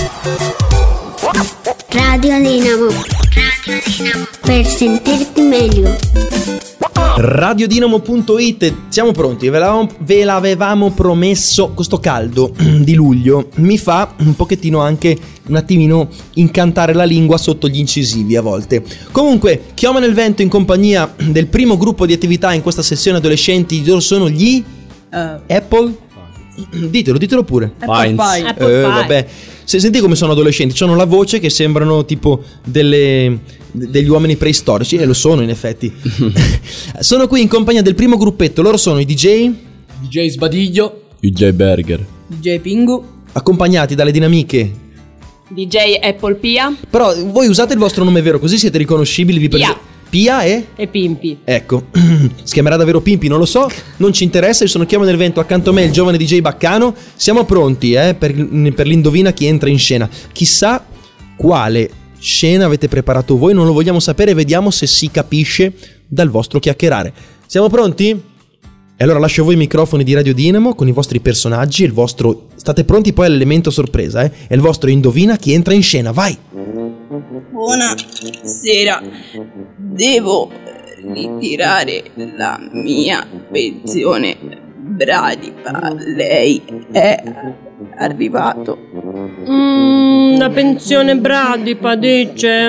Radio Dinamo. Per sentirti meglio. Radiodinamo.it, siamo pronti, ve l'avevamo promesso. Questo caldo di luglio mi fa un pochettino anche un attimino incantare la lingua sotto gli incisivi a volte. Comunque, chioma nel vento in compagnia del primo gruppo di attività in questa sessione adolescenti. Loro sono gli Apple. Ditelo pure. Apple Pie. Vabbè. Senti come sono adolescenti, hanno la voce che sembrano tipo degli uomini preistorici, e lo sono in effetti. Sono qui in compagnia del primo gruppetto, loro sono i DJ Sbadiglio, DJ Burger, DJ Pingu, accompagnati dalle dinamiche DJ Apple Pia. Però voi usate il vostro nome vero, così siete riconoscibili. Pia e Pimpi. Ecco, si chiamerà davvero Pimpi, non lo so, non ci interessa. Io sono Chioma nel vento, accanto a me il giovane DJ Baccano. Siamo pronti per l'indovina chi entra in scena. Chissà quale scena avete preparato voi, non lo vogliamo sapere, vediamo se si capisce dal vostro chiacchierare. Siamo pronti? E allora lascio a voi i microfoni di Radio Dinamo con i vostri personaggi e il vostro... State pronti poi all'elemento sorpresa, E il vostro indovina chi entra in scena, vai! Buonasera, devo ritirare la mia pensione Bradipa, lei è arrivato? La pensione Bradipa dice.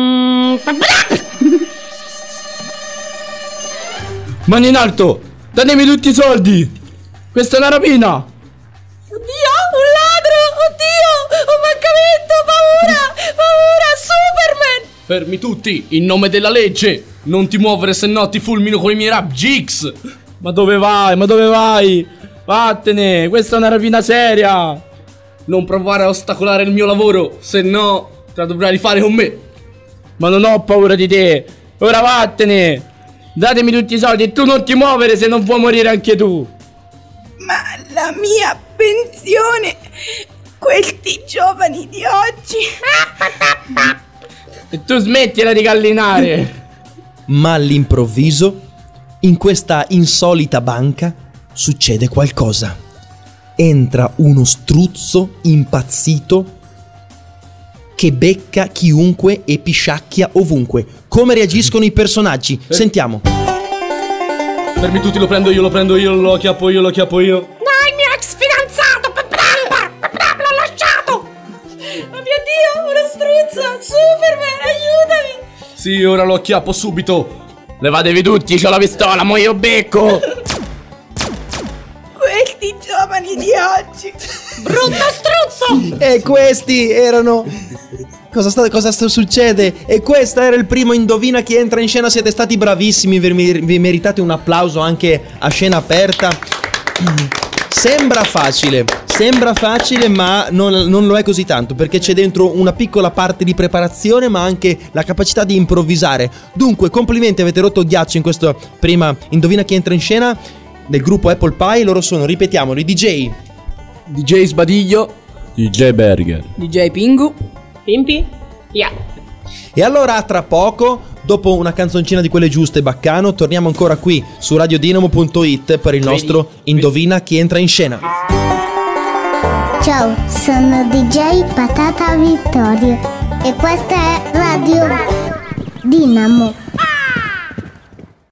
Mani in alto, datemi tutti i soldi. Questa è una rapina. Oddio, un ladro! Oddio, un mancamento! Paura, Superman! Fermi tutti, in nome della legge. Non ti muovere, se no ti fulmino con i miei rap Gix. Ma dove vai? Vattene, questa è una rapina seria. Non provare a ostacolare il mio lavoro, se no te la dovrai rifare con me. Ma non ho paura di te. Ora vattene. Datemi tutti i soldi e tu non ti muovere, se non vuoi morire anche tu. Ma la mia pensione, questi giovani di oggi. E tu smettila di gallinare. Ma all'improvviso, in questa insolita banca, succede qualcosa. Entra uno struzzo impazzito che becca chiunque e pisciacchia ovunque. Come reagiscono i personaggi? Sentiamo. Fermi tutti, lo prendo io, lo acchiappo io. No, il mio ex fidanzato! L'ho lasciato! Oh mio Dio, una struzza! Superman, aiutami! Sì, ora lo acchiappo subito. Levatevi tutti, c'ho la pistola, mo io becco. Questi giovani di oggi. Brutto struzzo! E questi erano... Cosa succede? E questo era il primo indovina chi entra in scena. Siete stati bravissimi, vi meritate un applauso anche a scena aperta. Sembra facile, ma non lo è così tanto, perché c'è dentro una piccola parte di preparazione, ma anche la capacità di improvvisare. Dunque, complimenti, avete rotto il ghiaccio in questa prima indovina chi entra in scena del gruppo Apple Pie. Loro sono, ripetiamolo, i DJ Sbadiglio, DJ Burger, DJ Pingu, Pimpi? Yeah. E allora tra poco, dopo una canzoncina di quelle giuste, Baccano, torniamo ancora qui su radiodinamo.it per il nostro indovina chi entra in scena. Ciao, sono DJ Patata Vittorio e questa è Radio Dinamo.